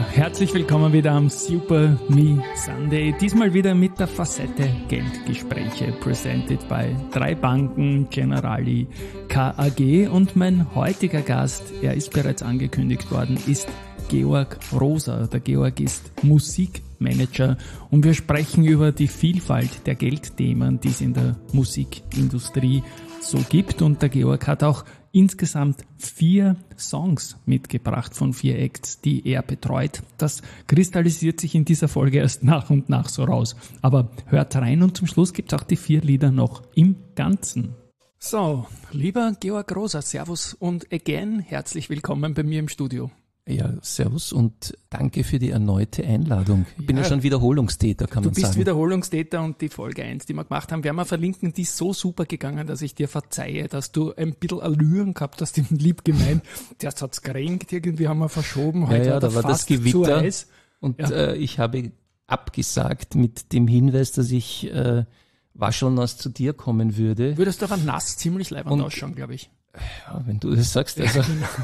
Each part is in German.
Herzlich willkommen wieder am Super Me Sunday. Diesmal wieder mit der Facette Geldgespräche, presented by 3 Banken, Generali, KAG. Und mein heutiger Gast, er ist bereits angekündigt worden, ist Georg Roser. Der Georg ist Musikmanager und wir sprechen über die Vielfalt der Geldthemen, die es in der Musikindustrie so gibt. Und der Georg hat auch insgesamt 4 Songs mitgebracht von 4 Acts, die er betreut. Das kristallisiert sich in dieser Folge erst nach und nach so raus. Aber hört rein und zum Schluss gibt's auch die 4 Lieder noch im Ganzen. So, lieber Georg Roser, Servus und again, herzlich willkommen bei mir im Studio. Ja, servus und danke für die erneute Einladung. Ich bin ja schon Wiederholungstäter, kann man sagen. Du bist Wiederholungstäter und die Folge 1, die wir gemacht haben, werden wir verlinken, die ist so super gegangen, dass ich dir verzeihe, dass du ein bisschen Allüren gehabt hast, im lieb gemeint. Zuerst hat's gerenkt, irgendwie haben wir verschoben, heute ja, da war das Gewitter und ja. Ich habe abgesagt mit dem Hinweis, dass ich waschelnass zu dir kommen würde. Würdest du aber nass ziemlich leibend ausschauen, glaube ich. Ja, wenn du das sagst, also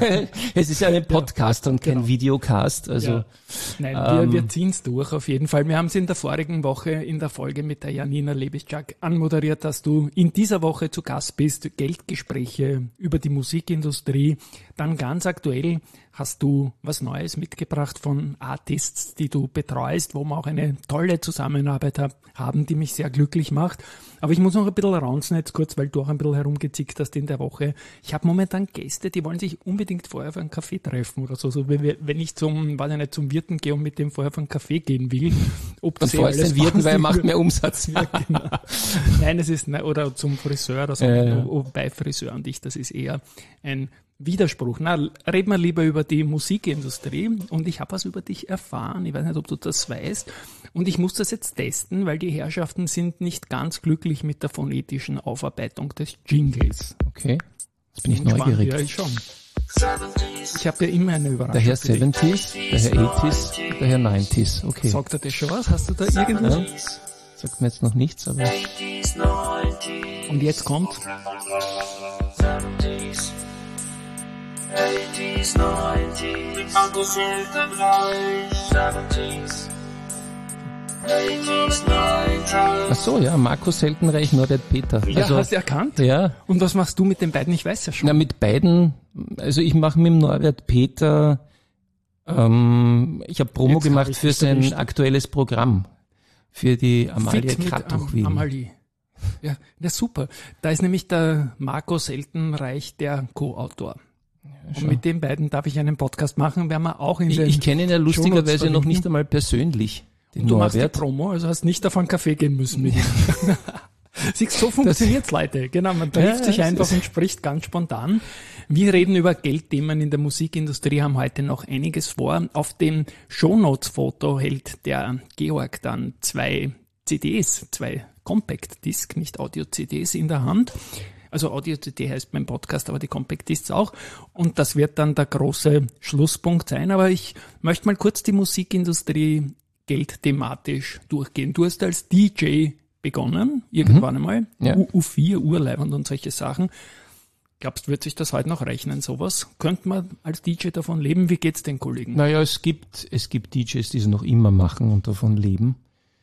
es ist ja ein Podcast und kein Videocast, also. Ja. Nein, wir ziehen's durch auf jeden Fall. Wir haben es in der vorigen Woche in der Folge mit der Janina Lebischak anmoderiert, dass du in dieser Woche zu Gast bist, Geldgespräche über die Musikindustrie. Dann ganz aktuell hast du was Neues mitgebracht von Artists, die du betreust, wo wir auch eine tolle Zusammenarbeit haben, die mich sehr glücklich macht. Aber ich muss noch ein bisschen raunzen jetzt kurz, weil du auch ein bisschen herumgezickt hast in der Woche. Ich habe momentan Gäste, die wollen sich unbedingt vorher für einen Kaffee treffen oder so. So wenn ich zum Wirten gehe und mit dem vorher für einen Kaffee gehen will. Dann vorher den Wirten, weil er macht mehr Umsatz. Ja, genau. Nein, es ist, oder zum Friseur oder so. Bei Friseur und ich, das ist eher ein Widerspruch. Na, reden wir lieber über die Musikindustrie und ich habe was über dich erfahren. Ich weiß nicht, ob du das weißt. Und ich muss das jetzt testen, weil die Herrschaften sind nicht ganz glücklich mit der phonetischen Aufarbeitung des Jingles. Okay, jetzt bin ich neugierig. Ja, ich schon. Ich habe ja immer eine Überraschung. Der Herr 70s, der Herr 80s, der Herr 90s. Okay. Sagt er das schon was? Hast du da irgendwas? Ja, sagt mir jetzt noch nichts, aber... Und jetzt kommt... 80s, 90s, Uncle Seltenreich, 70s, 80s, 90s. Ach so, ja, Markus Seltenreich, Norbert Peter. Ja, also, hast du erkannt? Ja. Und was machst du mit den beiden? Ich weiß ja schon. Na, mit beiden, also ich mache mit dem Norbert Peter, ich habe Promo jetzt gemacht für sein aktuelles Programm, für die Amalie Kratochwil. Amalie. Ja, super. Da ist nämlich der Markus Seltenreich der Co-Autor. Und mit den beiden darf ich einen Podcast machen, werden wir auch in den Ich kenne ihn ja lustigerweise noch nicht einmal persönlich. Den du Norbert. Machst die Promo, also hast nicht davon Kaffee gehen müssen mit ihm. Siehst, so funktioniert's, Leute. Genau, man trifft sich einfach und spricht ganz spontan. Wir reden über Geldthemen in der Musikindustrie, haben heute noch einiges vor. Auf dem Shownotes-Foto hält der Georg dann 2 CDs, 2 Compact Disc, nicht Audio-CDs in der Hand. Also Audio-CD heißt mein Podcast, aber die Compact Discs auch. Und das wird dann der große Schlusspunkt sein. Aber ich möchte mal kurz die Musikindustrie geldthematisch durchgehen. Du hast als DJ begonnen, irgendwann einmal. Ja. U4, Urleiband und solche Sachen. Glaubst du, wird sich das heute noch rechnen, sowas? Könnte man als DJ davon leben? Wie geht's den Kollegen? Naja, es gibt DJs, die es noch immer machen und davon leben.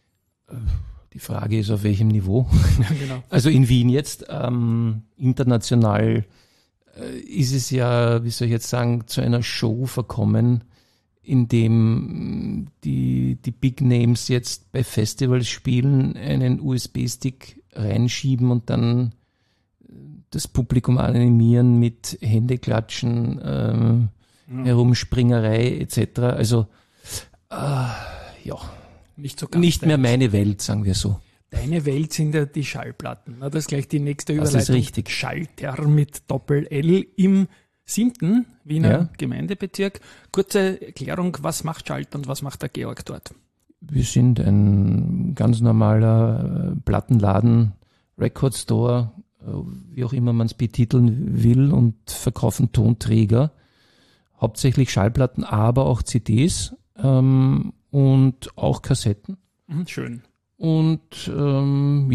Die Frage ist, auf welchem Niveau. Ja, genau. Also in Wien jetzt, international ist es ja, wie soll ich jetzt sagen, zu einer Show verkommen, in dem die Big Names jetzt bei Festivals spielen, einen USB-Stick reinschieben und dann das Publikum animieren mit Händeklatschen, Herumspringerei etc. Also ja. Nicht mehr meine Welt, sagen wir so. Deine Welt sind ja die Schallplatten. Das ist gleich die nächste Überleitung. Das ist richtig. Schalter mit Doppel-L im 7. Wiener Gemeindebezirk. Kurze Erklärung, was macht Schalter und was macht der Georg dort? Wir sind ein ganz normaler Plattenladen, Record Store, wie auch immer man es betiteln will, und verkaufen Tonträger. Hauptsächlich Schallplatten, aber auch CDs. Und auch Kassetten. Schön. Und um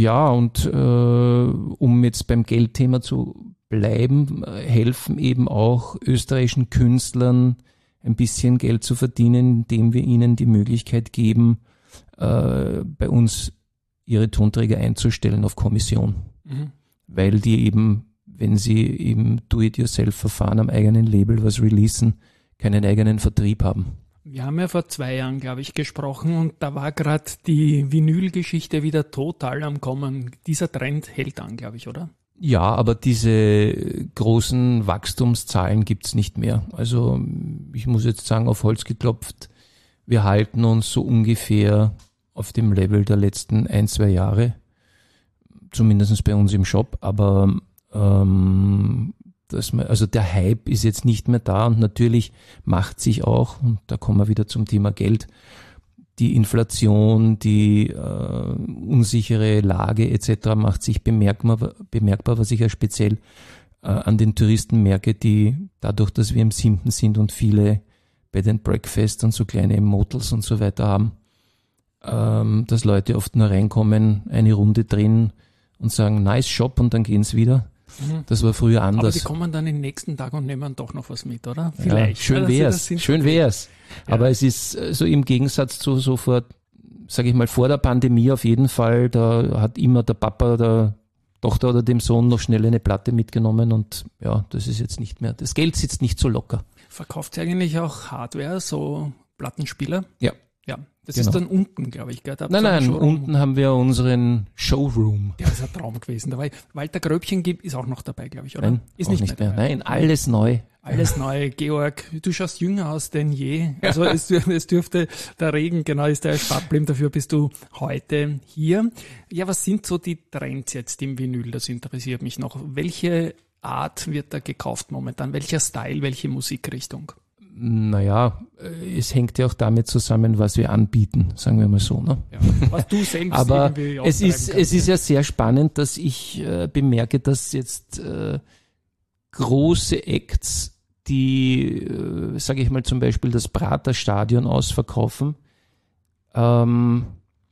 jetzt beim Geldthema zu bleiben, helfen eben auch österreichischen Künstlern ein bisschen Geld zu verdienen, indem wir ihnen die Möglichkeit geben, bei uns ihre Tonträger einzustellen auf Kommission. Weil die eben, wenn sie im Do-it-yourself-Verfahren am eigenen Label was releasen, keinen eigenen Vertrieb haben. Wir haben ja vor 2 Jahren, glaube ich, gesprochen und da war gerade die Vinyl-Geschichte wieder total am Kommen. Dieser Trend hält an, glaube ich, oder? Ja, aber diese großen Wachstumszahlen gibt's nicht mehr. Also ich muss jetzt sagen, auf Holz geklopft, wir halten uns so ungefähr auf dem Level der letzten 1-2 Jahre, zumindest bei uns im Shop, aber also der Hype ist jetzt nicht mehr da und natürlich macht sich auch, und da kommen wir wieder zum Thema Geld, die Inflation, die unsichere Lage etc. macht sich bemerkbar, was ich ja speziell an den Touristen merke, die dadurch, dass wir im Simpen sind und viele Bed and Breakfast und so kleine Motels und so weiter haben, dass Leute oft nur reinkommen, eine Runde drehen und sagen, nice Shop und dann gehen's wieder. Das war früher anders. Aber die kommen dann den nächsten Tag und nehmen doch noch was mit, oder? Vielleicht. Ja, schön wär's. Ja. Aber es ist so im Gegensatz zu so vor der Pandemie auf jeden Fall, da hat immer der Papa der Tochter oder dem Sohn noch schnell eine Platte mitgenommen und ja, das ist jetzt nicht mehr, das Geld sitzt nicht so locker. Verkauft ihr eigentlich auch Hardware, so Plattenspieler? Ja. Ja, das Genau. ist dann unten, glaube ich. Gell? Nein, unten haben wir unseren Showroom. Der ist ein Traum gewesen. Da war Walter Gröbchen ist auch noch dabei, glaube ich, oder? Nein, ist auch nicht nicht mehr mehr. dabei. Nein, alles neu. Alles neu. Georg, du schaust jünger aus denn je. Also es dürfte der Regen, genau, ist der Spartblim, dafür bist du heute hier. Ja, was sind so die Trends jetzt im Vinyl? Das interessiert mich noch. Welche Art wird da gekauft momentan? Welcher Style, welche Musikrichtung? Naja, es hängt ja auch damit zusammen, was wir anbieten, sagen wir mal so. Ne? Ja, was du selbst aber irgendwie es ist ja sehr spannend, dass ich bemerke, dass jetzt große Acts, die, sage ich mal zum Beispiel das Praterstadion ausverkaufen, ihre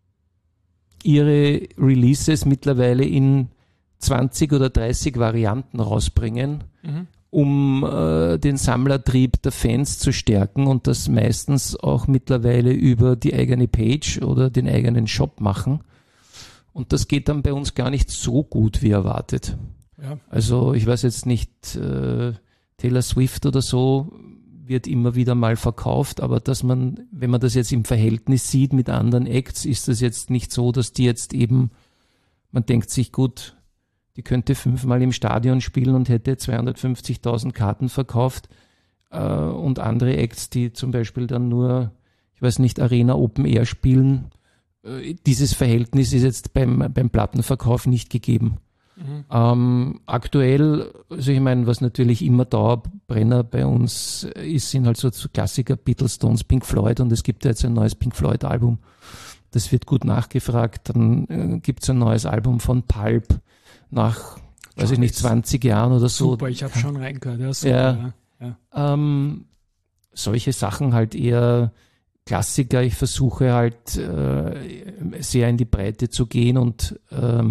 Releases mittlerweile in 20 oder 30 Varianten rausbringen, um den Sammlertrieb der Fans zu stärken und das meistens auch mittlerweile über die eigene Page oder den eigenen Shop machen. Und das geht dann bei uns gar nicht so gut wie erwartet. Ja. Also ich weiß jetzt nicht, Taylor Swift oder so wird immer wieder mal verkauft, aber dass man, wenn man das jetzt im Verhältnis sieht mit anderen Acts, ist das jetzt nicht so, dass die jetzt eben, man denkt sich, gut, die könnte 5-mal im Stadion spielen und hätte 250.000 Karten verkauft, und andere Acts, die zum Beispiel dann nur, ich weiß nicht, Arena Open Air spielen, dieses Verhältnis ist jetzt beim Plattenverkauf nicht gegeben. Aktuell, also ich meine, was natürlich immer Dauerbrenner bei uns ist, sind halt so Klassiker, Beatles, Stones, Pink Floyd, und es gibt ja jetzt ein neues Pink Floyd Album, das wird gut nachgefragt. Dann gibt es ein neues Album von Pulp nach, weiß ich nicht, 20 Jahren oder so. Super, ich habe schon reingehört. Ja, super, ja. Solche Sachen halt eher Klassiker. Ich versuche halt sehr in die Breite zu gehen und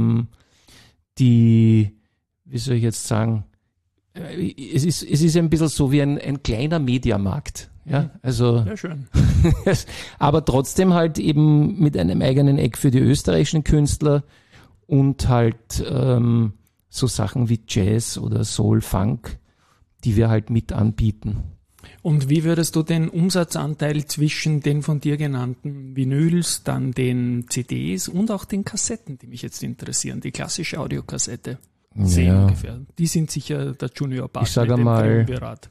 wie soll ich jetzt sagen, es ist ein bisschen so wie ein kleiner Mediamarkt. Ja, also, sehr schön. Aber trotzdem halt eben mit einem eigenen Eck für die österreichischen Künstler und halt so Sachen wie Jazz oder Soul, Funk, die wir halt mit anbieten. Und wie würdest du den Umsatzanteil zwischen den von dir genannten Vinyls, dann den CDs und auch den Kassetten, die mich jetzt interessieren, die klassische Audiokassette, sehen ungefähr? Die sind sicher der Junior-Part. Ich sage mal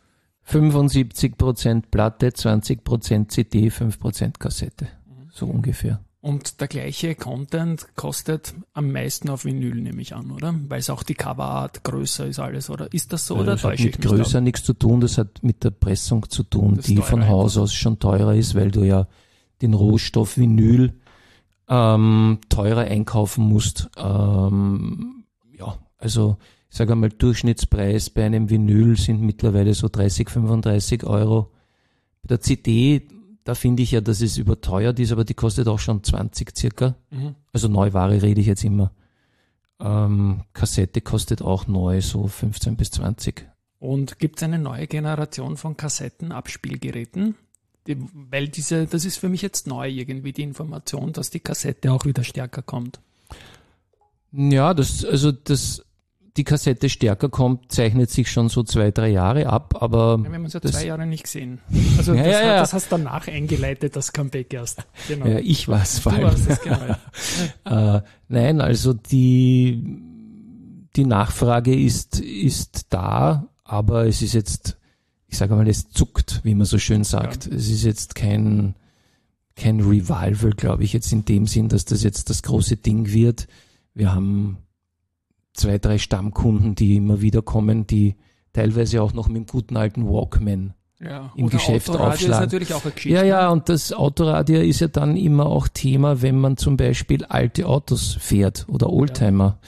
75% Platte, 20% CD, 5% Kassette. So ungefähr. Und der gleiche Content kostet am meisten auf Vinyl, nehme ich an, oder? Weil es auch die Coverart größer ist alles, oder? Ist das so, oder das hat mit größer nichts zu tun, das hat mit der Pressung zu tun, die von Haus aus schon teurer ist, weil du ja den Rohstoff Vinyl teurer einkaufen musst. Also ich sage einmal, Durchschnittspreis bei einem Vinyl sind mittlerweile so 30, 35 Euro. Bei der CD, da finde ich ja, dass es überteuert ist, aber die kostet auch schon 20 circa. Also Neuware rede ich jetzt immer. Kassette kostet auch neu so 15 bis 20. Und gibt es eine neue Generation von Kassettenabspielgeräten? Weil das ist für mich jetzt neu irgendwie die Information, dass die Kassette auch wieder stärker kommt. Ja, die Kassette stärker kommt, zeichnet sich schon so 2-3 Jahre ab, aber... Ja, wir haben uns ja 2 Jahre nicht gesehen. Also das hast danach eingeleitet, das Comeback erst. Genau. Ja, ich war es vor allem. Du warst es, genau. Nein, also die Nachfrage ist da, aber es ist jetzt, ich sage mal, es zuckt, wie man so schön sagt. Ja. Es ist jetzt kein Revival, glaube ich, jetzt in dem Sinn, dass das jetzt das große Ding wird. Wir haben 2-3 Stammkunden, die immer wieder kommen, die teilweise auch noch mit dem guten alten Walkman im Geschäft Autoradio aufschlagen. Ist natürlich auch eine Geschichte. Ja, und das Autoradio ist ja dann immer auch Thema, wenn man zum Beispiel alte Autos fährt oder Oldtimer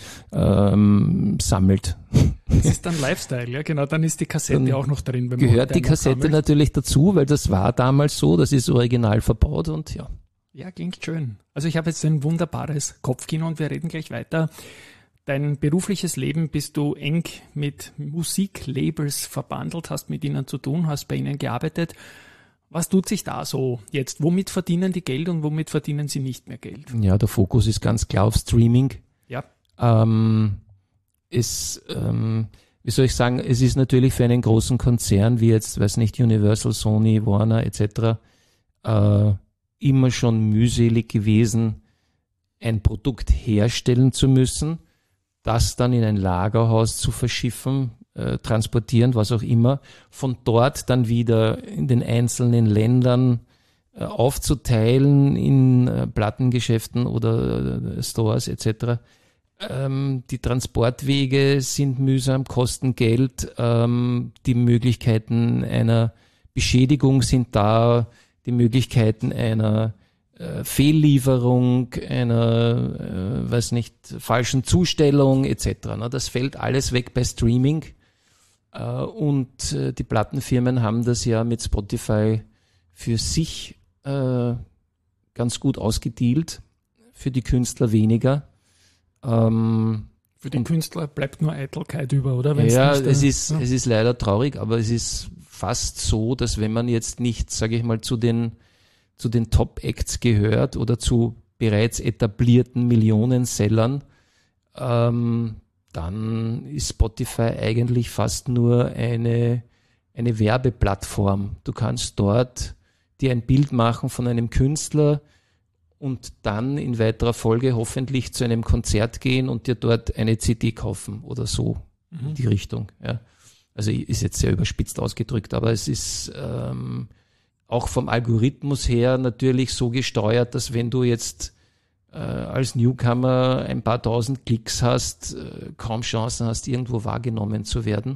sammelt. Das ist dann Lifestyle, ja genau, dann ist die Kassette Dann auch noch drin. Wenn man gehört die Oldtimer Kassette sammelt. natürlich dazu, weil das war damals so, das ist original verbaut und ja. Ja, klingt schön. Also ich habe jetzt ein wunderbares Kopfkino und wir reden gleich weiter. Dein berufliches Leben bist du eng mit Musiklabels verbandelt, hast mit ihnen zu tun, hast bei ihnen gearbeitet. Was tut sich da so jetzt? Womit verdienen die Geld und womit verdienen sie nicht mehr Geld? Ja, der Fokus ist ganz klar auf Streaming. Ja. Wie soll ich sagen, es ist natürlich für einen großen Konzern wie jetzt, weiß nicht, Universal, Sony, Warner etc. Immer schon mühselig gewesen, ein Produkt herstellen zu müssen, das dann in ein Lagerhaus zu verschiffen, transportieren, was auch immer, von dort dann wieder in den einzelnen Ländern aufzuteilen in Plattengeschäften oder Stores etc. Die Transportwege sind mühsam, kosten Geld, die Möglichkeiten einer Beschädigung sind da, die Möglichkeiten einer Fehllieferung, einer, falschen Zustellung etc. Das fällt alles weg bei Streaming und die Plattenfirmen haben das ja mit Spotify für sich ganz gut ausgedealt, für die Künstler weniger. Für die Künstler bleibt nur Eitelkeit über, oder? Ja, es ist leider traurig, aber es ist fast so, dass wenn man jetzt nicht, sage ich mal, zu den Top-Acts gehört oder zu bereits etablierten Millionensellern, dann ist Spotify eigentlich fast nur eine Werbeplattform. Du kannst dort dir ein Bild machen von einem Künstler und dann in weiterer Folge hoffentlich zu einem Konzert gehen und dir dort eine CD kaufen oder so in die Richtung. Ja. Also ist jetzt sehr überspitzt ausgedrückt, aber es ist auch vom Algorithmus her natürlich so gesteuert, dass wenn du jetzt als Newcomer ein paar tausend Klicks hast, kaum Chancen hast, irgendwo wahrgenommen zu werden.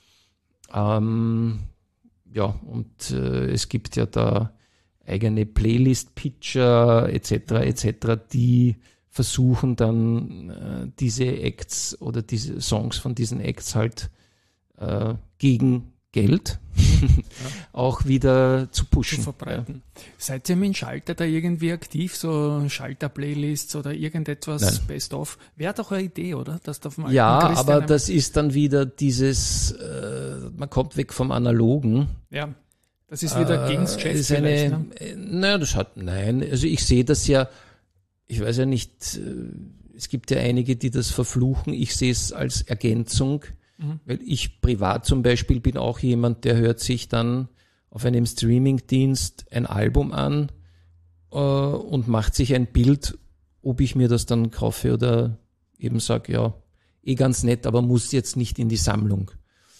Es gibt ja da eigene Playlist-Pitcher etc., die versuchen dann diese Acts oder diese Songs von diesen Acts halt gegen Geld auch wieder zu pushen. Zu verbreiten. Ja. Seid ihr mit dem Schalter da irgendwie aktiv, so Schalter-Playlists oder irgendetwas? Nein. Best-of? Wäre doch eine Idee, oder? Dass auf dem alten Ja, Christian aber das ist dann wieder dieses, man kommt weg vom Analogen. Ja, das ist wieder gegen das Geschäft vielleicht, ne? Also ich sehe das ja, ich weiß ja nicht, es gibt ja einige, die das verfluchen, ich sehe es als Ergänzung. Weil ich privat zum Beispiel bin auch jemand, der hört sich dann auf einem Streamingdienst ein Album an und macht sich ein Bild, ob ich mir das dann kaufe oder eben sage, ja, ganz nett, aber muss jetzt nicht in die Sammlung.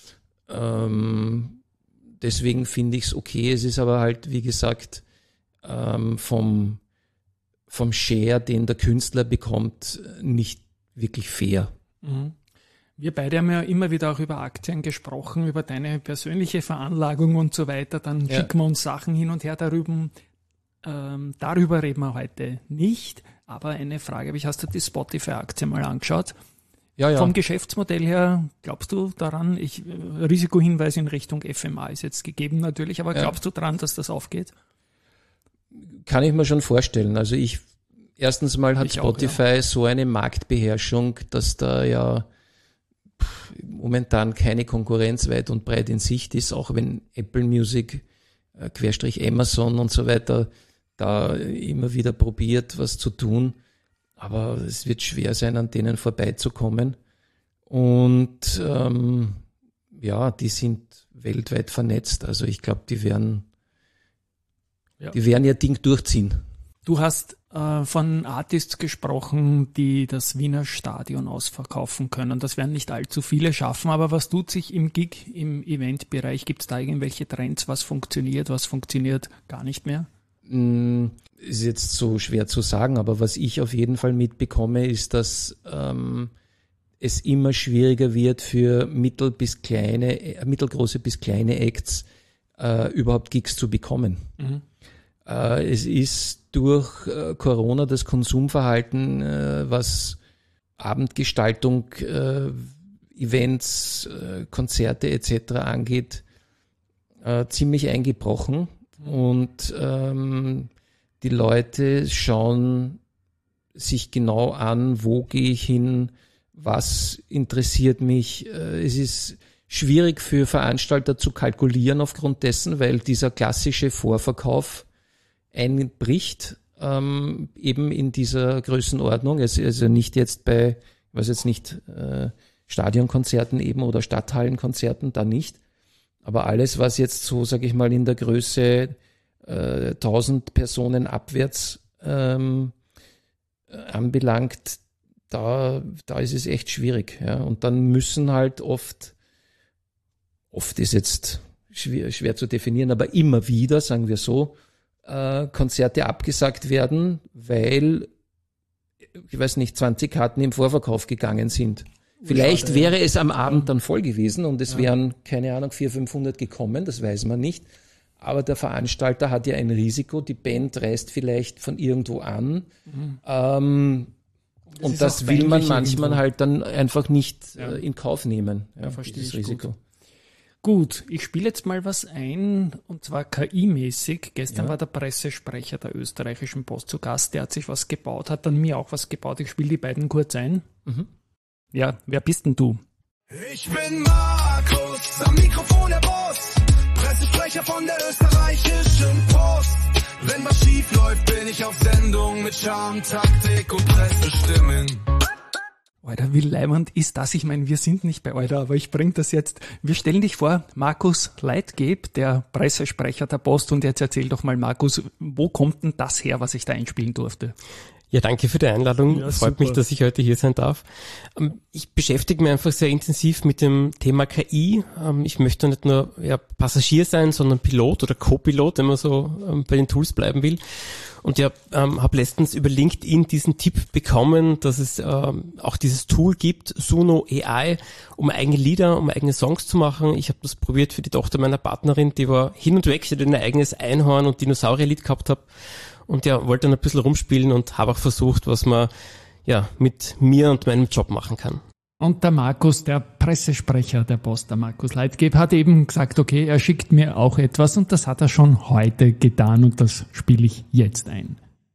Deswegen finde ich es okay. Es ist aber halt, wie gesagt, vom Share, den der Künstler bekommt, nicht wirklich fair. Mhm. Wir beide haben ja immer wieder auch über Aktien gesprochen, über deine persönliche Veranlagung und so weiter. Dann schicken wir uns Sachen hin und her darüber. Darüber reden wir heute nicht. Aber eine Frage habe ich, hast du die Spotify-Aktie mal angeschaut? Ja. Vom Geschäftsmodell her, glaubst du daran, Risikohinweis in Richtung FMA ist jetzt gegeben natürlich, aber glaubst du daran, dass das aufgeht? Kann ich mir schon vorstellen. Also erstens mal hat Ich Spotify auch, so eine Marktbeherrschung, dass da ja momentan keine Konkurrenz weit und breit in Sicht ist, auch wenn Apple Music, Amazon und so weiter da immer wieder probiert, was zu tun. Aber es wird schwer sein, an denen vorbeizukommen. Und die sind weltweit vernetzt. Also ich glaube, die werden ihr Ding durchziehen. Du hast von Artists gesprochen, die das Wiener Stadion ausverkaufen können. Das werden nicht allzu viele schaffen, aber was tut sich im Gig, im Eventbereich? Gibt es da irgendwelche Trends, was funktioniert gar nicht mehr? Ist jetzt so schwer zu sagen, aber was ich auf jeden Fall mitbekomme, ist, dass es immer schwieriger wird für mittelgroße bis kleine Acts überhaupt Gigs zu bekommen. Mhm. Es ist durch Corona das Konsumverhalten, was Abendgestaltung, Events, Konzerte etc. angeht, ziemlich eingebrochen. Und die Leute schauen sich genau an, wo gehe ich hin, was interessiert mich. Es ist schwierig für Veranstalter zu kalkulieren aufgrund dessen, weil dieser klassische Vorverkauf einbricht, eben in dieser Größenordnung. Also nicht jetzt bei, Stadionkonzerten eben oder Stadthallenkonzerten, da nicht. Aber alles, was jetzt so, sage ich mal, in der Größe 1000 Personen abwärts anbelangt, da ist es echt schwierig. Ja. Und dann müssen halt oft ist jetzt schwer zu definieren, aber immer wieder, sagen wir so, Konzerte abgesagt werden, weil, 20 Karten im Vorverkauf gegangen sind. Vielleicht wäre es am Abend dann voll gewesen und es wären, 400, 500 gekommen, das weiß man nicht. Aber der Veranstalter hat ja ein Risiko, die Band reist vielleicht von irgendwo an. Und das will man manchmal halt dann einfach nicht in Kauf nehmen, verstehe dieses ich Risiko. Gut, ich spiele jetzt mal was ein, und zwar KI-mäßig. Gestern war der Pressesprecher der österreichischen Post zu Gast, der hat sich was gebaut, hat dann mir auch was gebaut. Ich spiele die beiden kurz ein. Mhm. Ja, wer bist denn du? Ich bin Markus, am Mikrofon der Boss, Pressesprecher von der österreichischen Post. Wenn was schief läuft, bin ich auf Sendung mit Charme, Taktik und Pressestimmen. Alter, wie leibend ist das? Ich meine, wir sind nicht bei Alter, aber ich bringe das jetzt. Wir stellen dich vor, Markus Leitgeb, der Pressesprecher der Post, und jetzt erzähl doch mal, Markus, wo kommt denn das her, was ich da einspielen durfte? Ja, danke für die Einladung. Ja, freut mich, dass ich heute hier sein darf. Ich beschäftige mich einfach sehr intensiv mit dem Thema KI. Ich möchte nicht nur Passagier sein, sondern Pilot oder Co-Pilot, wenn man so bei den Tools bleiben will. Und habe letztens über LinkedIn diesen Tipp bekommen, dass es auch dieses Tool gibt, Suno AI, um eigene Lieder, um eigene Songs zu machen. Ich habe das probiert für die Tochter meiner Partnerin, die war hin und weg, sie hat ein eigenes Einhorn- und Dinosaurierlied gehabt habe. Und wollte dann ein bisschen rumspielen und habe auch versucht, was man mit mir und meinem Job machen kann. Und der Markus, der Pressesprecher der Post, der Markus Leitgeb, hat eben gesagt, okay, er schickt mir auch etwas, und das hat er schon heute getan, und das spiele ich jetzt ein.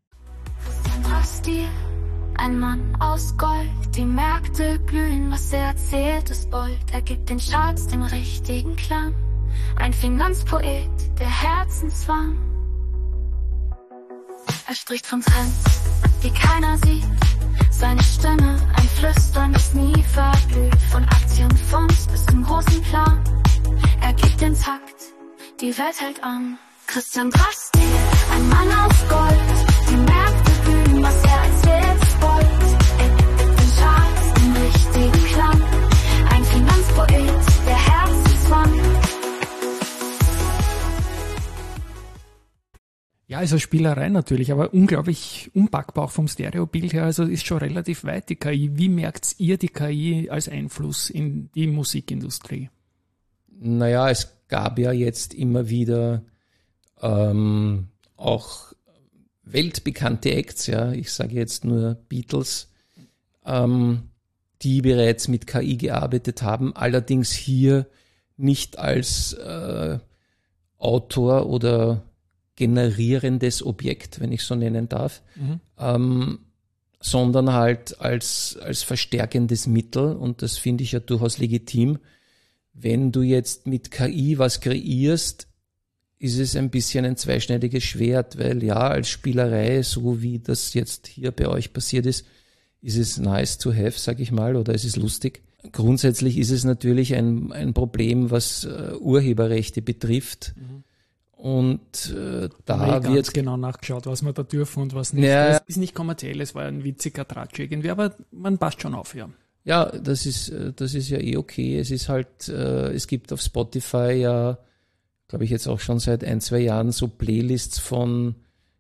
Ein Mann aus Gold, die Märkte glühen, was er erzählt ist bold. Er gibt den Charts den richtigen Klang, ein Finanzpoet, der Herzenswang. Er spricht von Trends, die keiner sieht. Seine Stimme, ein Flüstern, das nie verblüht. Von Aktienfonds bis zum großen Plan. Er gibt den Takt, die Welt hält an. Christian Drastil, ein Mann aus Gold. Die Märkte glühen, was er erzählt ist bold. Er gibt den Charts den richtigen Klang. Ein Finanzpoet, der Herzenswang. Ja, also Spielerei natürlich, aber unglaublich unpackbar auch vom Stereobild her, also ist schon relativ weit die KI. Wie merkt ihr die KI als Einfluss in die Musikindustrie? Naja, es gab ja jetzt immer wieder auch weltbekannte Acts, ich sage jetzt nur Beatles, die bereits mit KI gearbeitet haben, allerdings hier nicht als Autor oder generierendes Objekt, wenn ich so nennen darf, sondern halt als verstärkendes Mittel, und das finde ich ja durchaus legitim. Wenn du jetzt mit KI was kreierst, ist es ein bisschen ein zweischneidiges Schwert, weil ja, als Spielerei, so wie das jetzt hier bei euch passiert ist es nice to have, sag ich mal, oder es ist lustig. Grundsätzlich ist es natürlich ein Problem, was Urheberrechte betrifft. Und da ganz wird genau nachgeschaut, was wir da dürfen und was nicht. Ja. Das ist nicht kommerziell, es war ein witziger Tratsch irgendwie, aber man passt schon auf, ja. Ja, das ist ja eh okay. Es ist halt, es gibt auf Spotify ja, glaube ich jetzt auch schon seit 1-2 Jahren so Playlists von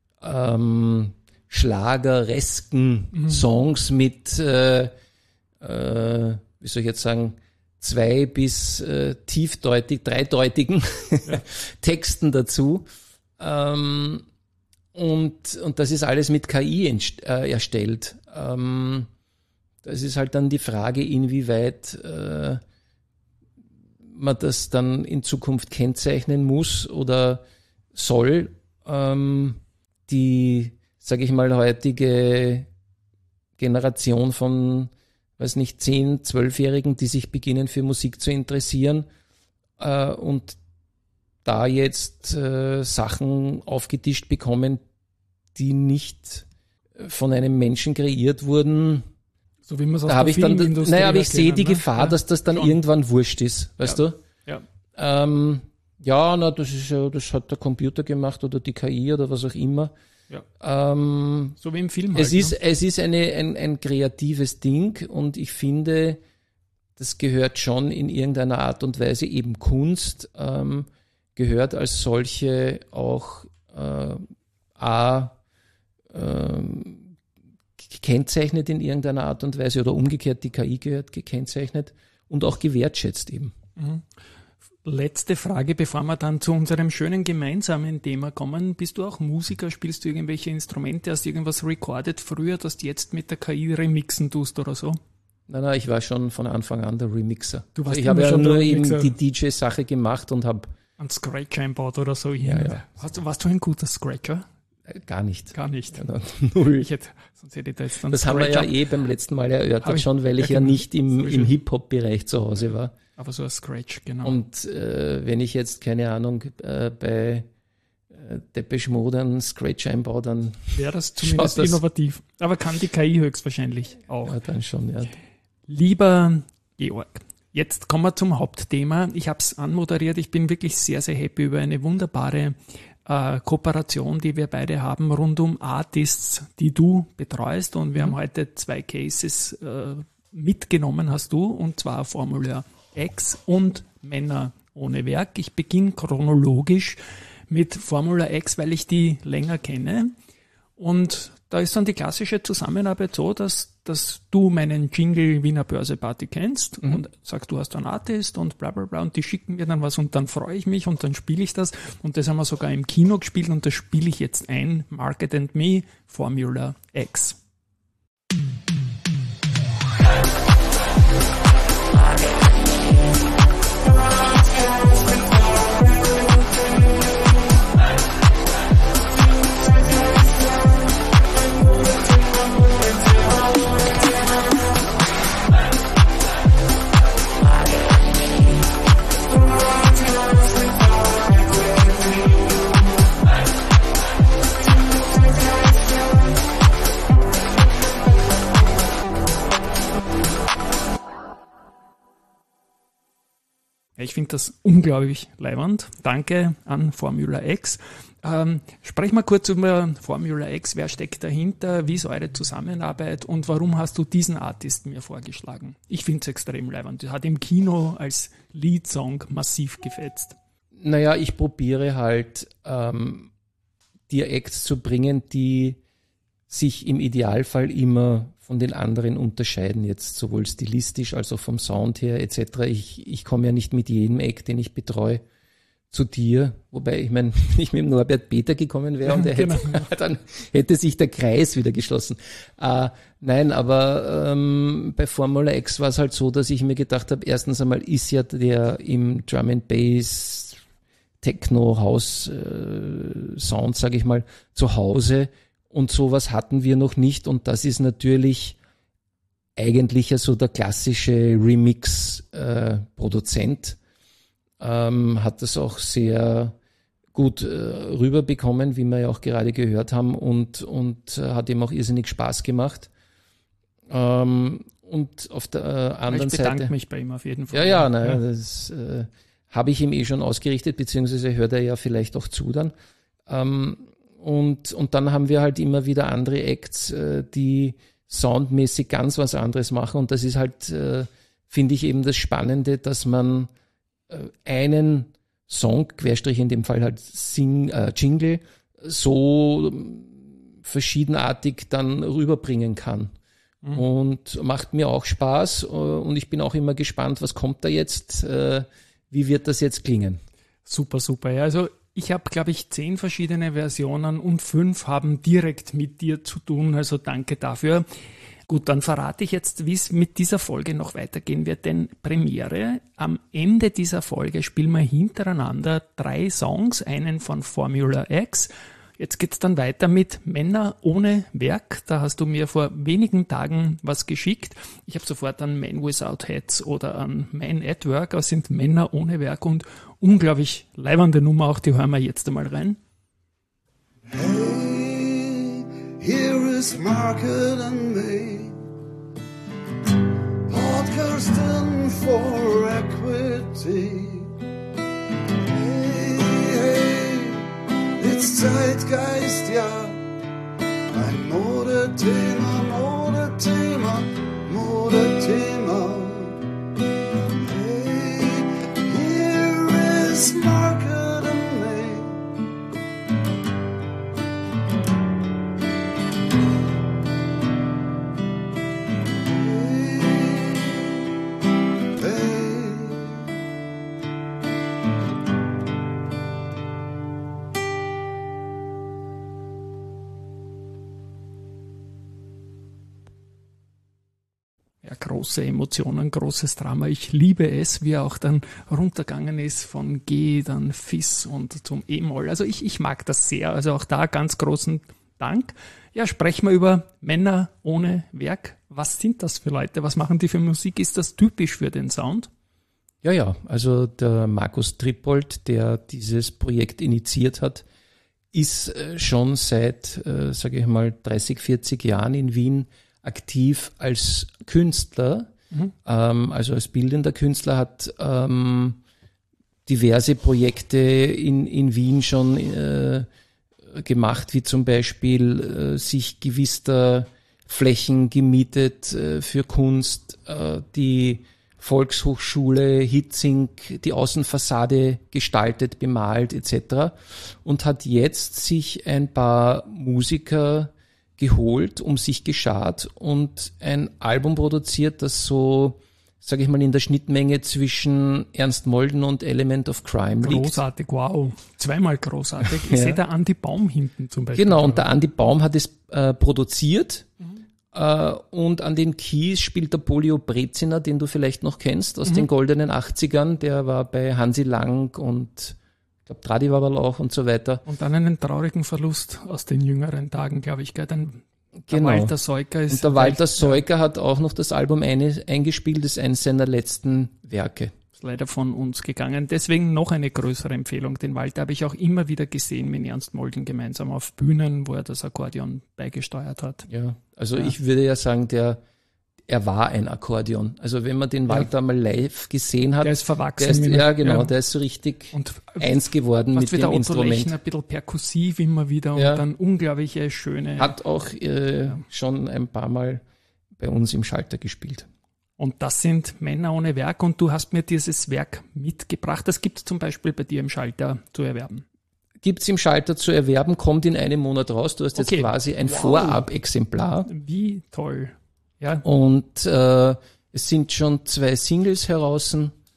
schlageresken Songs mit, wie soll ich jetzt sagen, 2 bis dreideutigen Texten dazu. Und das ist alles mit KI erstellt. Das ist halt dann die Frage, inwieweit man das dann in Zukunft kennzeichnen muss oder soll. Die, sage ich mal, heutige Generation von, weiß nicht, 10-, 12-Jährigen, die sich beginnen für Musik zu interessieren und da jetzt Sachen aufgetischt bekommen, die nicht von einem Menschen kreiert wurden. So wie man es aus Da habe der ich dann, Filmindustrie aber ich sehe die kennen, ne? Gefahr, Ja, dass das dann schon. irgendwann wurscht ist, weißt du? Ja. Das ist ja, das hat der Computer gemacht oder die KI oder was auch immer. Ja. Ähm, So wie im Film Es halt, ist ein kreatives Ding, und ich finde, das gehört schon in irgendeiner Art und Weise, eben Kunst gehört als solche auch gekennzeichnet in irgendeiner Art und Weise, oder umgekehrt, die KI gehört gekennzeichnet und auch gewertschätzt eben. Letzte Frage, bevor wir dann zu unserem schönen gemeinsamen Thema kommen. Bist du auch Musiker? Spielst du irgendwelche Instrumente? Hast du irgendwas recorded früher, dass du jetzt mit der KI remixen tust oder so? Nein, ich war schon von Anfang an der Remixer. Du warst Ich habe immer ja schon nur der eben Remixer. die DJ-Sache gemacht und habe Ein Scratch einbaut oder so. Ja. Warst du ein guter Scratcher? gar nicht. Gar nicht. Null. Sonst hätte ich da jetzt einen Das haben wir ja Scratcher. beim letzten Mal erörtert Hab ich- schon, weil ich ja, ja genau. nicht im Sowieso. Hip-Hop-Bereich zu Hause war. Aber so ein Scratch, genau. Und wenn ich jetzt, keine Ahnung, bei Depeche Mode einen Scratch einbaue, dann Wäre das zumindest Schaut das- innovativ. Aber kann die KI höchstwahrscheinlich auch. ja, dann schon, ja. Lieber Georg, jetzt kommen wir zum Hauptthema. Ich habe es anmoderiert. Ich bin wirklich sehr, sehr happy über eine wunderbare Kooperation, die wir beide haben, rund um Artists, die du betreust. Und wir haben heute 2 Cases mitgenommen, hast du, und zwar Formula X und Männer ohne Werk. Ich beginne chronologisch mit Formula X, weil ich die länger kenne. Und da ist dann die klassische Zusammenarbeit so, dass du meinen Jingle Wiener Börseparty kennst und sagst, du hast einen Artist und bla bla bla, und die schicken mir dann was und dann freue ich mich und dann spiele ich das, und das haben wir sogar im Kino gespielt und das spiele ich jetzt ein. Market and Me, Formula X. Ja, ich finde das unglaublich leiwand. Danke an Formula X. Sprech mal kurz über Formula X. Wer steckt dahinter? Wie ist eure Zusammenarbeit? Und warum hast du diesen Artisten mir vorgeschlagen? Ich finde es extrem leiwand. Hat im Kino als Leadsong massiv gefetzt. Naja, ich probiere halt, dir Acts zu bringen, die sich im Idealfall immer von den anderen unterscheiden, jetzt sowohl stilistisch als auch vom Sound her etc. Ich komme ja nicht mit jedem Act, den ich betreue, zu dir, wobei ich meine, wenn ich mit dem Norbert Peter gekommen wäre und Genau. dann hätte sich der Kreis wieder geschlossen. Nein, aber bei Formula X war es halt so, dass ich mir gedacht habe, erstens einmal ist ja der im Drum and Bass Techno House Sound, sage ich mal, zu Hause, Und sowas hatten wir noch nicht. Und das ist natürlich eigentlich ja so der klassische Remix-Produzent. Hat das auch sehr gut rüberbekommen, wie wir ja auch gerade gehört haben, und hat ihm auch irrsinnig Spaß gemacht. Und auf der anderen Seite... Ich bedanke mich bei ihm auf jeden Fall. Ja, das habe ich ihm schon ausgerichtet, beziehungsweise hört er ja vielleicht auch zu dann. Und dann haben wir halt immer wieder andere Acts, die soundmäßig ganz was anderes machen. Und das ist halt, finde ich, eben das Spannende, dass man einen Song, Querstrich in dem Fall halt Jingle, so verschiedenartig dann rüberbringen kann. Und macht mir auch Spaß, und ich bin auch immer gespannt, was kommt da jetzt, wie wird das jetzt klingen. Super, super. Ja, also ich habe, glaube ich, 10 verschiedene Versionen und 5 haben direkt mit dir zu tun, also danke dafür. Gut, dann verrate ich jetzt, wie es mit dieser Folge noch weitergehen wird, denn Premiere, am Ende dieser Folge spielen wir hintereinander 3 Songs, einen von Formula X. Jetzt geht's dann weiter mit Männer ohne Werk. Da hast du mir vor wenigen Tagen was geschickt. Ich habe sofort an Man Without Hats oder an Man at Work. Das sind Männer ohne Werk und unglaublich leibende Nummer. Auch die hören wir jetzt einmal rein. Hey, here is Market and me, podcasting for equity. It's Zeitgeist, ja, ein Modethema, Modethema, Modethema. Hey, here is Market and me. Ja, große Emotionen, großes Drama. Ich liebe es, wie er auch dann runtergegangen ist von G, dann Fis und zum E-Moll. Also ich mag das sehr. Also auch da ganz großen Dank. Ja, sprechen wir über Männer ohne Werk. Was sind das für Leute? Was machen die für Musik? Ist das typisch für den Sound? Ja, also der Markus Trippold, der dieses Projekt initiiert hat, ist schon seit, sage ich mal, 30, 40 Jahren in Wien aktiv als Künstler, also als bildender Künstler, hat diverse Projekte in Wien schon gemacht, wie zum Beispiel sich gewisser Flächen gemietet für Kunst, die Volkshochschule Hitzing, die Außenfassade gestaltet, bemalt etc. und hat jetzt sich ein paar Musiker geholt, um sich geschart und ein Album produziert, das so, sage ich mal, in der Schnittmenge zwischen Ernst Molden und Element of Crime liegt. Großartig, wow. Zweimal großartig. Ich sehe da Andi Baum hinten zum Beispiel. Genau, und der Andi Baum hat es produziert und an den Keys spielt der Polio Breziner, den du vielleicht noch kennst, aus den goldenen 80ern. Der war bei Hansi Lang und ich glaube, Tradiwabal auch und so weiter. Und dann einen traurigen Verlust aus den jüngeren Tagen, glaube ich. Gell? Der Walter Seuker ist... Und der Walter Seuker hat auch noch das Album eingespielt, das ist eines seiner letzten Werke. Ist leider von uns gegangen. Deswegen noch eine größere Empfehlung. Den Walter habe ich auch immer wieder gesehen mit Ernst Molden gemeinsam auf Bühnen, wo er das Akkordeon beigesteuert hat. Ja, also ich würde ja sagen, er war ein Akkordeon. Also wenn man den Walter mal live gesehen hat. Der ist verwachsen. Der ist so richtig und eins geworden mit dem Instrument. Lechner, ein bisschen perkussiv immer wieder und dann unglaubliche schöne... Hat auch schon ein paar Mal bei uns im Schalter gespielt. Und das sind Männer ohne Werk und du hast mir dieses Werk mitgebracht. Das gibt es zum Beispiel bei dir im Schalter zu erwerben. Gibt es im Schalter zu erwerben, kommt in einem Monat raus. Du hast jetzt quasi ein Vorab-Exemplar. Wie toll. Ja. Und es sind schon 2 Singles heraus.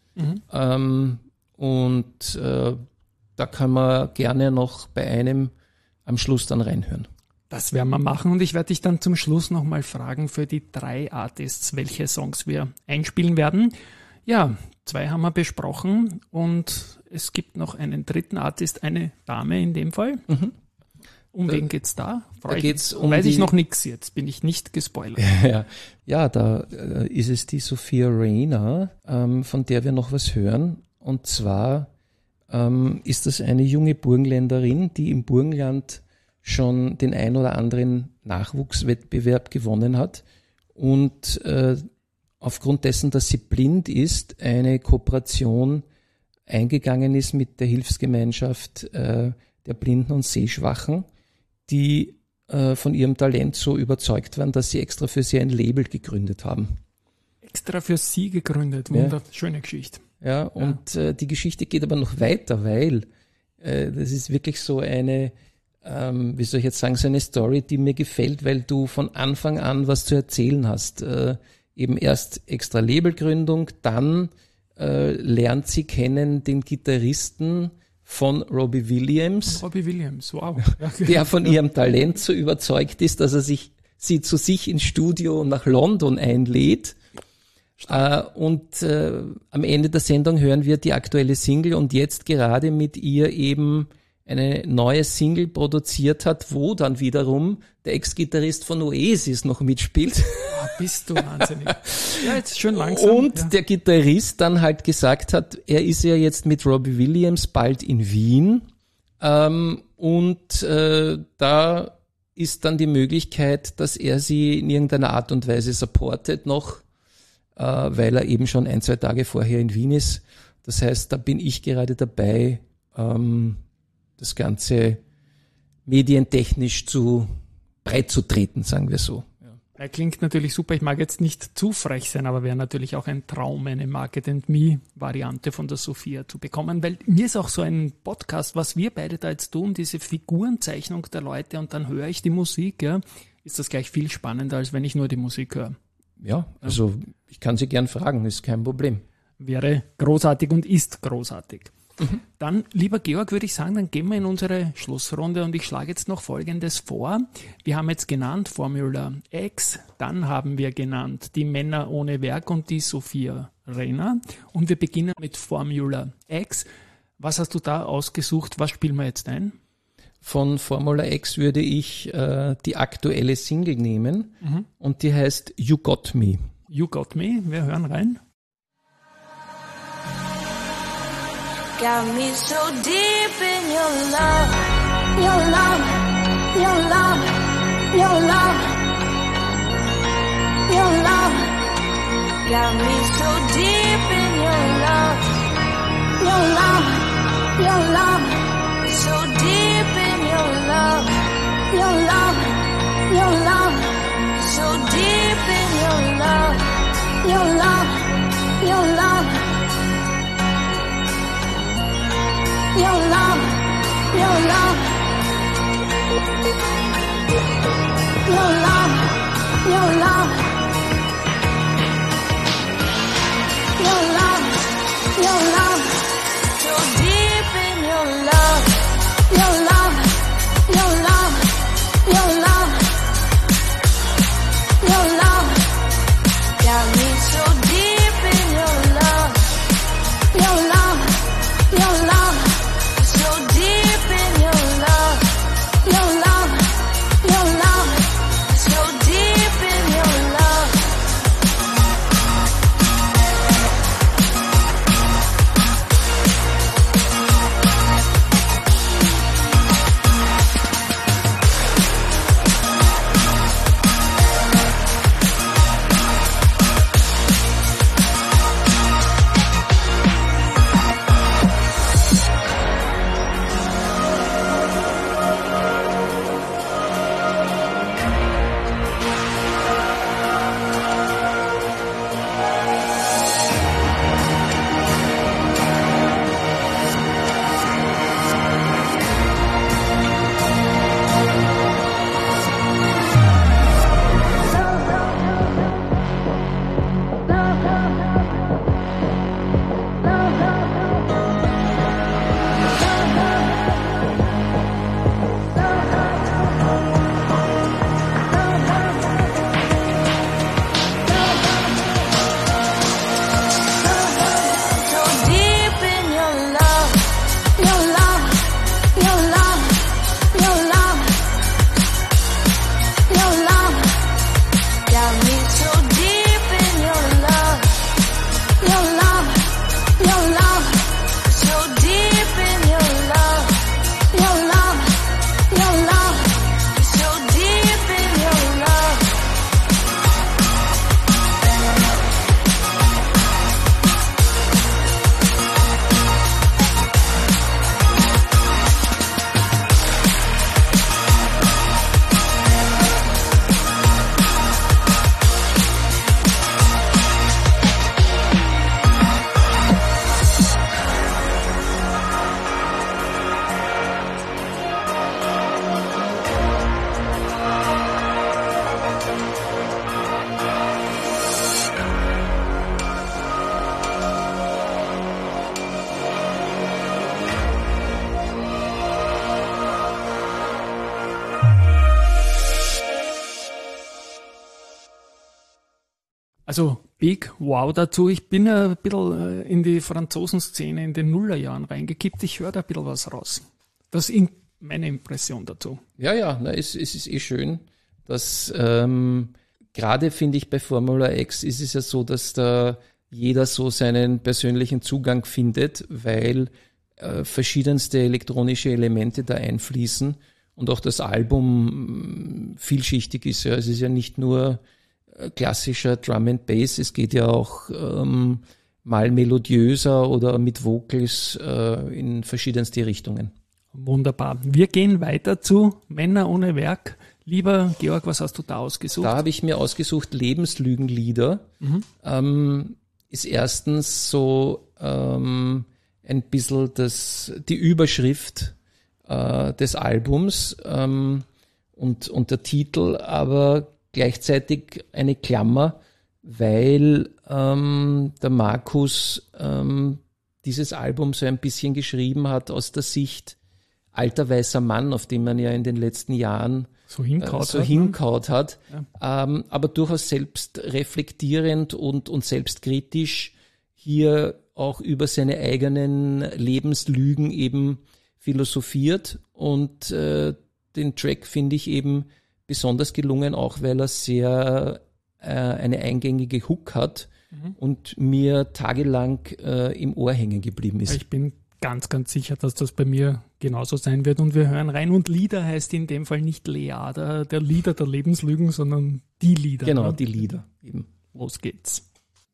Da kann man gerne noch bei einem am Schluss dann reinhören. Das werden wir machen und ich werde dich dann zum Schluss nochmal fragen für die 3 Artists, welche Songs wir einspielen werden. Ja, 2 haben wir besprochen und es gibt noch einen dritten Artist, eine Dame in dem Fall. Um wen geht's da? Da geht's um Weiß ich noch nichts jetzt, bin ich nicht gespoilert. Ja, da ist es die Sophia Rayner, von der wir noch was hören. Und zwar ist das eine junge Burgenländerin, die im Burgenland schon den ein oder anderen Nachwuchswettbewerb gewonnen hat und aufgrund dessen, dass sie blind ist, eine Kooperation eingegangen ist mit der Hilfsgemeinschaft der Blinden und Sehschwachen, die von ihrem Talent so überzeugt waren, dass sie extra für sie ein Label gegründet haben. Extra für sie gegründet, wunderschöne Geschichte. Ja, und die Geschichte geht aber noch weiter, weil das ist wirklich so eine, wie soll ich jetzt sagen, so eine Story, die mir gefällt, weil du von Anfang an was zu erzählen hast. Eben erst extra Labelgründung, dann lernt sie kennen den Gitarristen von Robbie Williams. Robbie Williams, wow. Der von ihrem Talent so überzeugt ist, dass er sie zu sich ins Studio nach London einlädt. Und am Ende der Sendung hören wir die aktuelle Single und jetzt gerade mit ihr eben eine neue Single produziert hat, wo dann wiederum der Ex-Gitarrist von Oasis noch mitspielt. Oh, bist du wahnsinnig. Ja, jetzt schön langsam. Und der Gitarrist dann halt gesagt hat, er ist ja jetzt mit Robbie Williams bald in Wien da ist dann die Möglichkeit, dass er sie in irgendeiner Art und Weise supportet noch, weil er eben schon 1-2 Tage vorher in Wien ist. Das heißt, da bin ich gerade dabei, das Ganze medientechnisch breit zu treten, sagen wir so. Er klingt natürlich super. Ich mag jetzt nicht zu frech sein, aber wäre natürlich auch ein Traum, eine Market & Me-Variante von der Sophia zu bekommen, weil mir ist auch so ein Podcast, was wir beide da jetzt tun, diese Figurenzeichnung der Leute und dann höre ich die Musik, ja, ist das gleich viel spannender, als wenn ich nur die Musik höre. Ja, also ich kann Sie gern fragen, ist kein Problem. Wäre großartig und ist großartig. Dann, lieber Georg, würde ich sagen, dann gehen wir in unsere Schlussrunde und ich schlage jetzt noch Folgendes vor. Wir haben jetzt genannt Formula X, dann haben wir genannt die Männer ohne Werk und die Sophia Rayner und wir beginnen mit Formula X. Was hast du da ausgesucht? Was spielen wir jetzt ein? Von Formula X würde ich die aktuelle Single nehmen und die heißt You Got Me. You Got Me, wir hören rein. Got me so deep in your love, your love, your love, your love, your love. Got me so deep in your love, your love, your love. So deep in your love, your love, your love. So deep in your love, your love, your love. Your love, your love, your love, your love, your love, your love, so deep in your love, Also Big Wow dazu. Ich bin ja ein bisschen in die Franzosenszene in den Nullerjahren reingekippt. Ich höre da ein bisschen was raus. Das ist meine Impression dazu. Ja, es ist eh schön, dass gerade finde ich bei Formula X ist es ja so, dass da jeder so seinen persönlichen Zugang findet, weil verschiedenste elektronische Elemente da einfließen und auch das Album vielschichtig ist. Ja. Es ist ja nicht nur klassischer Drum and Bass, es geht ja auch mal melodiöser oder mit Vocals in verschiedenste Richtungen. Wunderbar. Wir gehen weiter zu Männer ohne Werk. Lieber Georg, was hast du da ausgesucht? Da habe ich mir ausgesucht Lebenslügenlieder. Ist erstens so ein bisschen die Überschrift des Albums und der Titel, aber gleichzeitig eine Klammer, weil der Markus dieses Album so ein bisschen geschrieben hat aus der Sicht alter weißer Mann, auf den man ja in den letzten Jahren so hinkaut hat, ja. Aber durchaus selbst reflektierend und selbstkritisch hier auch über seine eigenen Lebenslügen eben philosophiert und den Track finde ich eben besonders gelungen, auch weil er sehr eine eingängige Hook hat und mir tagelang im Ohr hängen geblieben ist. Ich bin ganz, ganz sicher, dass das bei mir genauso sein wird und wir hören rein. Und Lieder heißt in dem Fall nicht Lea, der Lieder der Lebenslügen, sondern die Lieder. Genau, ne? Die Lieder eben. Los geht's.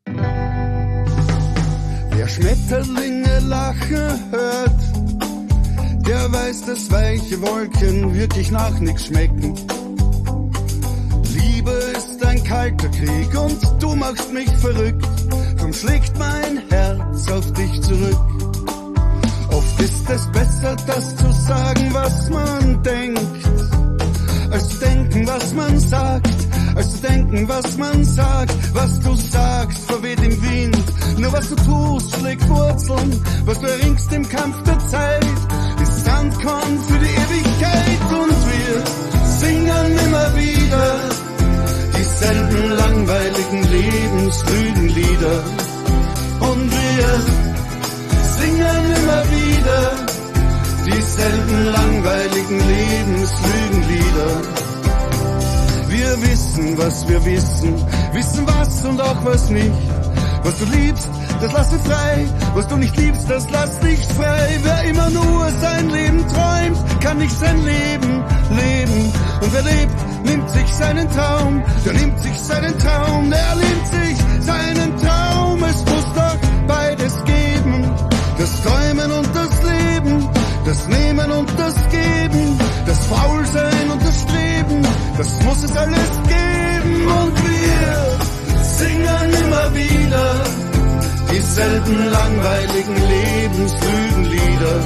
Wer Schmetterlinge lachen hört, der weiß, dass weiche Wolken wirklich nach nichts schmecken. Liebe ist ein kalter Krieg und du machst mich verrückt. Drum schlägt mein Herz auf dich zurück. Oft ist es besser, das zu sagen, was man denkt, als denken, was man sagt, als denken, was man sagt. Was du sagst, verweht im Wind, nur was du tust, schlägt Wurzeln. Was du erringst im Kampf der Zeit, ist Sandkorn für die Ewigkeit. Und wir singen immer wieder dieselben langweiligen Lebenslügenlieder. Und wir singen immer wieder dieselben langweiligen Lebenslügenlieder. Wir wissen, was wir wissen was und auch was nicht. Was du liebst, das lasse frei, was du nicht liebst, das lass nicht frei. Wer immer nur sein Leben träumt, kann nicht sein Leben leben. Und wer lebt, nimmt sich seinen Traum, der nimmt sich seinen Traum, der nimmt sich seinen Traum. Es muss doch beides geben, das Träumen und das Leben, das Nehmen und das Geben, das Faulsein und das Streben, das muss es alles geben. Und wir singen immer wieder dieselben langweiligen Lebenslügenlieder.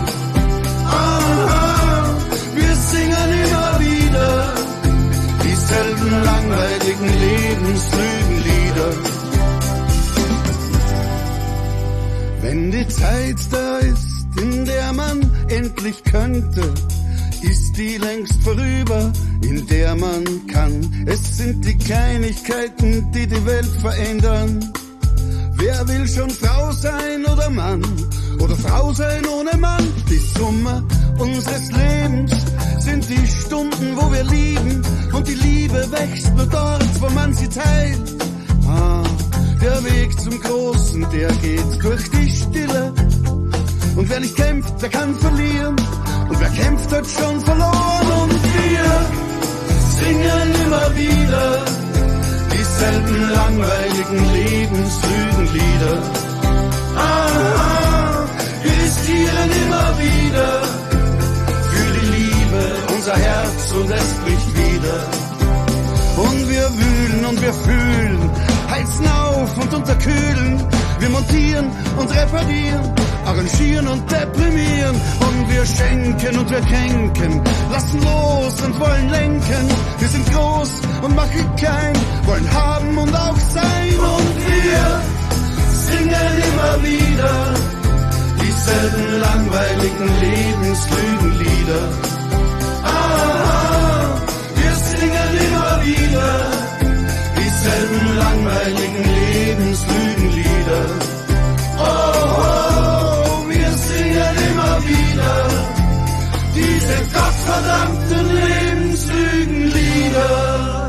Aha, wir singen immer wieder dieselben langweiligen Lebenslügenlieder. Wenn die Zeit da ist, in der man endlich könnte, ist die längst vorüber, in der man kann. Es sind die Kleinigkeiten, die die Welt verändern. Wer will schon Frau sein oder Mann? Oder Frau sein ohne Mann? Die Summe unseres Lebens sind die Stunden, wo wir lieben. Und die Liebe wächst nur dort, wo man sie teilt. Der Weg zum Großen, der geht durch die Stille. Und wer nicht kämpft, der kann verlieren. Und wer kämpft, hat schon verloren. Und wir singen immer wieder dieselben langweiligen Lebenslügenlieder. Wir riskieren immer wieder für die Liebe unser Herz und es bricht wieder. Und wir wühlen und wir fühlen, heizen auf und unterkühlen. Wir montieren und reparieren, arrangieren und deprimieren. Und wir schenken und wir kränken, lassen los und wollen lenken. Wir sind groß und machen klein, wollen haben und auch sein. Und wir singen immer wieder dieselben langweiligen Lebenslügenlieder. Wir singen immer wieder dieselben langweiligen Lebenslügenlieder. der gottverdammten Lebenslügenlieder.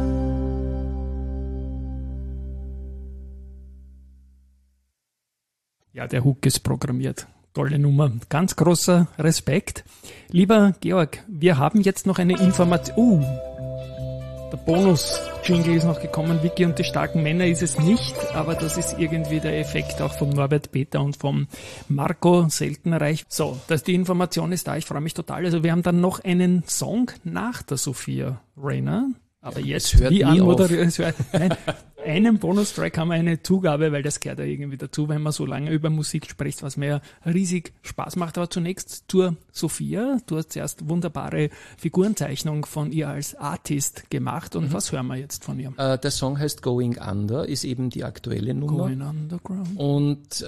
Ja, der Hook ist programmiert. Tolle Nummer. Ganz großer Respekt. Lieber Georg, wir haben jetzt noch eine Information. Der Bonus-Jingle ist noch gekommen. Vicky und die starken Männer ist es nicht, aber das ist irgendwie der Effekt auch vom Norbert Peter und vom Marco Seltenreich. So, die Information ist da. Ich freue mich total. Also wir haben dann noch einen Song nach der Sophia Rainer. Aber jetzt, hört wie nie auf. Nein, einen Bonustrack haben wir eine Zugabe, weil das gehört ja irgendwie dazu, wenn man so lange über Musik spricht, was mir ja riesig Spaß macht. Aber zunächst zur Sophia. Du hast zuerst wunderbare Figurenzeichnung von ihr als Artist gemacht. Und was hören wir jetzt von ihr? Der Song heißt Going Under, ist eben die aktuelle Nummer. Going Underground. Und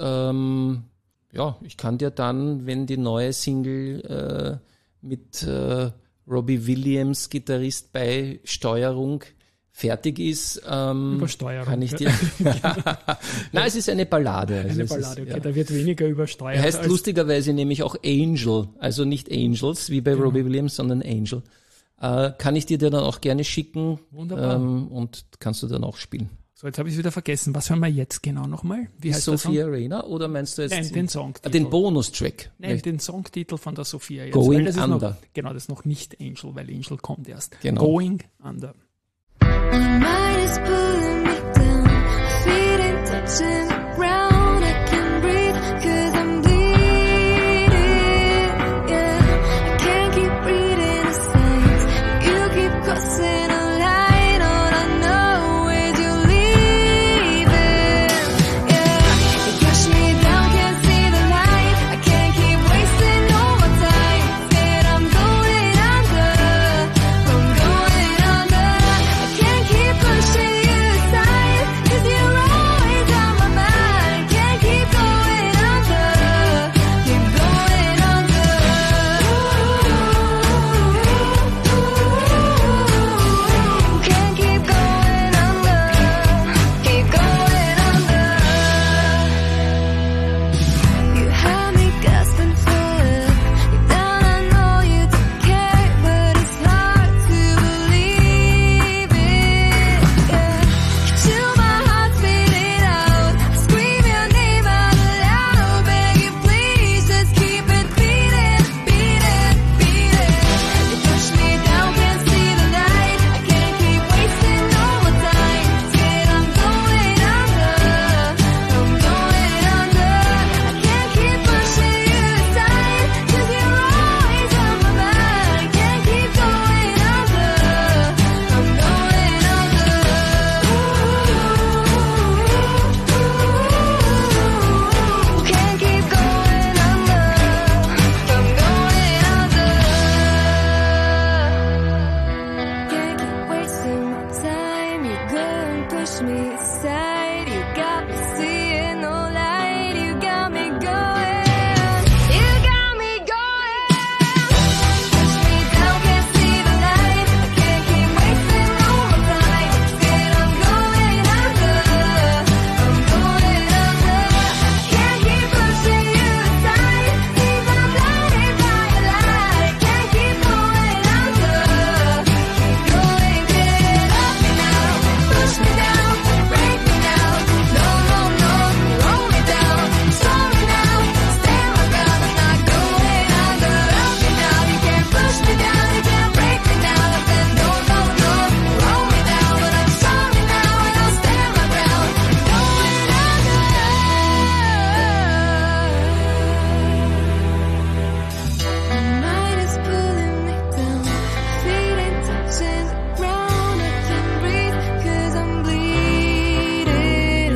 ja, ich kann dir dann, wenn die neue Single mit Robbie Williams, Gitarrist bei Steuerung, fertig ist, Übersteuerung. kann ich dir... Nein, es ist eine Ballade. Also Eine es Ballade, ist, okay, ja. da wird weniger übersteuert. Heißt als lustigerweise nämlich auch Angel, also nicht Angels, wie bei Robbie Williams, sondern Angel. Kann ich dir dann auch gerne schicken. Wunderbar. Und kannst du dann auch spielen. So, jetzt habe ich es wieder vergessen. Was hören wir jetzt genau nochmal? Wie heißt Sophia der Song? Rainer oder meinst du jetzt Nein, den Songtitel. den Bonustrack? Nein, den Songtitel von der Sophia jetzt. Going weil das ist Under. Noch, genau, das ist noch nicht Angel, weil Angel kommt erst. Genau. Going Under. My mind is pulling me down. My feet ain't touching the ground. I can breathe 'cause I'm bleeding. Yeah, I can't keep reading the signs. You keep crossing a line. All I know is you're leaving. Yeah, you push me down, can't see the light. I can't keep wasting no more time. Scared I'm going under. I'm going under. I can't keep pushing you aside, 'cause you're always on my mind. Can't keep going under, keep going under. Can't keep going under, keep going under. You had me gasping for air. Deep down I know you don't care, but it's hard to believe it. Yeah, till my heart spit it out. I scream your name out loud, beg you please just keep it beating, beating, beating. You push me down, can't see the light. I can't keep wasting no more time. Scared I'm going under, I'm going under. I can't keep pushing you aside, 'cause you're always on my mind. Can't keep going under, I'm going under. Can't keep going under, I'm going under. Can't keep wasting my time. You go and push me aside. You got me seeing no light. You got me going. You got me going. Push me down, can't see the light. I can't keep wasting no more time. Scared I'm going under. I'm going under. Can't keep pushing you aside. Seems I'm blinded by your light. Can't keep going under. Keep going, get up now. Push me down, break me now. No, no, no, roll me down. Slow me now, stand my ground. I'm not going under. Up me now, you can't push me down, you can't break me now. I said no, no, no, roll me down. But I'm sorry now and I'll stand my ground. Going under. My mind is pulling me down. Feet ain't touching the ground. I can't breathe 'cause I'm bleeding.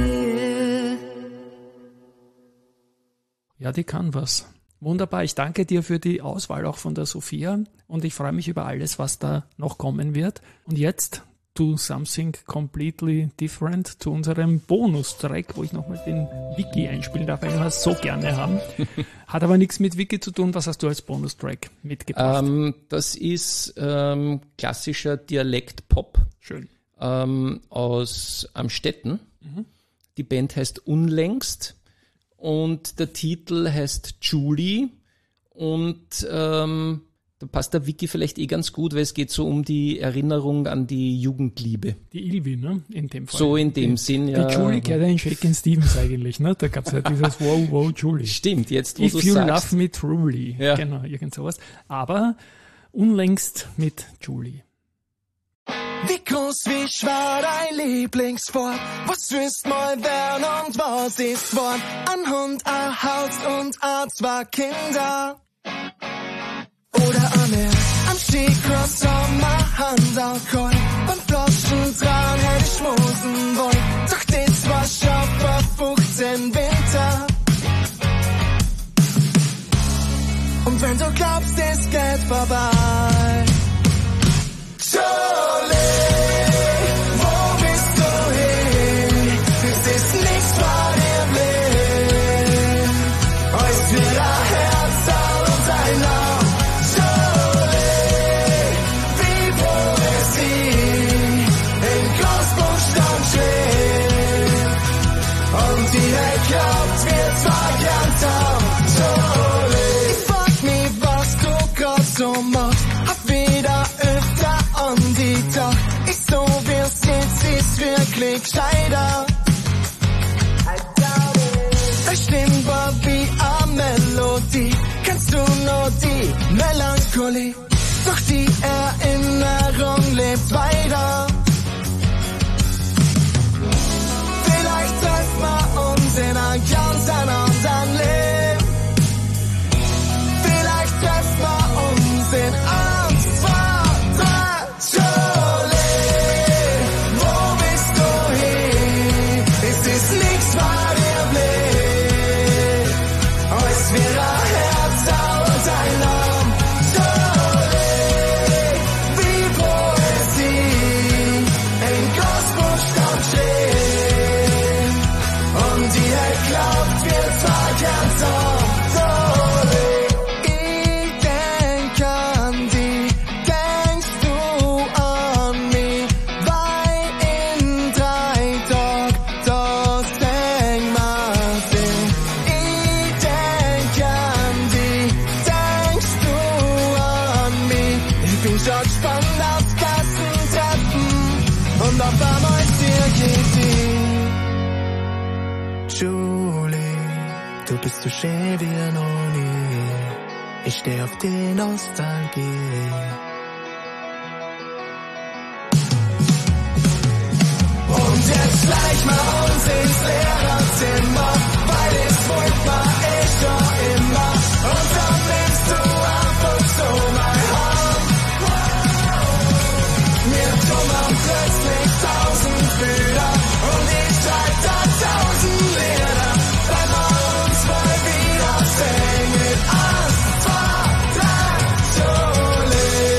Ja, die kann was. Wunderbar. Ich danke dir für die Auswahl auch von der Sophia und ich freue mich über alles, was da noch kommen wird. Und jetzt to something completely different, zu unserem Bonustrack, wo ich nochmal den Wiki einspielen darf, weil wir es so gerne haben. Hat aber nichts mit Wiki zu tun. Was hast du als Bonustrack mitgebracht? Das ist klassischer Dialekt-Pop Schön. aus Amstetten. Die Band heißt Unlängst und der Titel heißt Julie und da Da passt der Wiki vielleicht ganz gut, weil es geht so um die Erinnerung an die Jugendliebe. Die Ilvi, ne? In dem Fall. So in dem Sinn, ja. Die Julie gehört in Shakin' Stevens eigentlich, ne? Da gab's ja dieses Wow, wow, Julie. Stimmt, jetzt wo If du you sagst. love me truly. Ja. Genau, irgend sowas. Aber unlängst mit Julie. Wie groß, wie schwer dein Lieblingswort? Was wirst mal werden und was ist Wort? Ein Hund, ein Haus und ein zwei Kinder. Oder an mir, am Skicross an mein Hand auch kalt. Beim Flaschen dran hätte ich schmusen wollen. Doch das war schon vor 15 Winter. Und wenn du glaubst, es geht vorbei. Jolie, wo bist du hin? Es ist nichts vor dir blieb. Heute wird ein Herz und ein Lauf. Jolie, wie Poesie in Großbuchstaben steht. Und die Welt glaubt, wir zwei ganz auf. Jolie, ich frag mich, was du grad so machst. Hab wieder öfter an die Tag. Ich so wie es jetzt ist wirklich scheiter. Das Stimme war wie a Melodie. Kennst du noch die Melancholie? Doch die Erinnerung lebt weiter. Vielleicht treffen wir uns in einem ganz anderen Leben. Vielleicht treffen wir uns in 1, 2, 3. Jolie, wo bist du hin? Es ist nichts vor dir blieb. Es wird ein Herz und ein Lamm. Jolie, wie Poesie in Großbuchstaben steht. Und die Welt glaubt, wir zwei ganz auf. Ich denk an die, denkst du an mich, weil in 3 Tagen das Ding macht Sinn. Ich denk an die, denkst du an mich, ich bin schon gespannt aufs Klassentreffen und auf einmal ist dir Julie, du bist so schön wie noch nie. Ich steh auf die Nostalgie. Und jetzt gleich mal uns ins Lehrerzimmer, weil es furchtbar ist schon immer. Und dann nimmst du einfach so mein Hand. Mir kommen plötzlich 1000 Bilder und ich schreib da 1000 Lieder. Wenn wir uns mal wiedersehen mit 1, 2, 3, Jolie.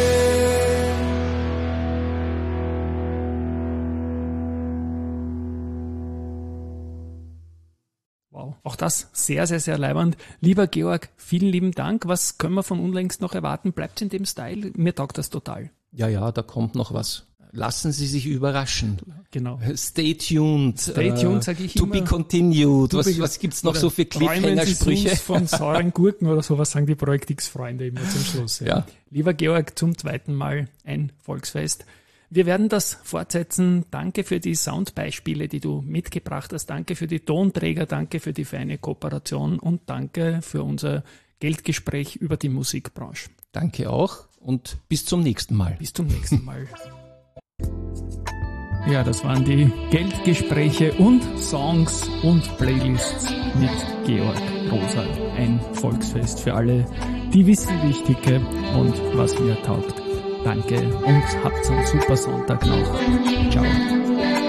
Wow, auch das sehr, sehr, sehr leibend. Lieber Georg, vielen lieben Dank. Was können wir von unlängst noch erwarten? Bleibt in dem Style? Mir taugt das total. Ja, da kommt noch was. Lassen Sie sich überraschen. Genau. Stay tuned. Stay tuned, sag ich To immer. be continued. To be- Was gibt's noch Oder so für träumen Sie Cliffhanger-Sprüche? Sus von sauren Gurken oder sowas sagen die Projekt X-Freunde immer zum Schluss. Ja. Lieber Georg, zum zweiten Mal ein Volksfest. Wir werden das fortsetzen. Danke für die Soundbeispiele, die du mitgebracht hast. Danke für die Tonträger. Danke für die feine Kooperation. Und danke für unser Geldgespräch über die Musikbranche. Danke auch und bis zum nächsten Mal. Bis zum nächsten Mal. Ja, das waren die Geldgespräche und Songs und Playlists mit Georg Rosa. Ein Volksfest für alle, die wissen, wie ich ticke und was mir taugt. Danke und habt einen super Sonntag noch. Ciao.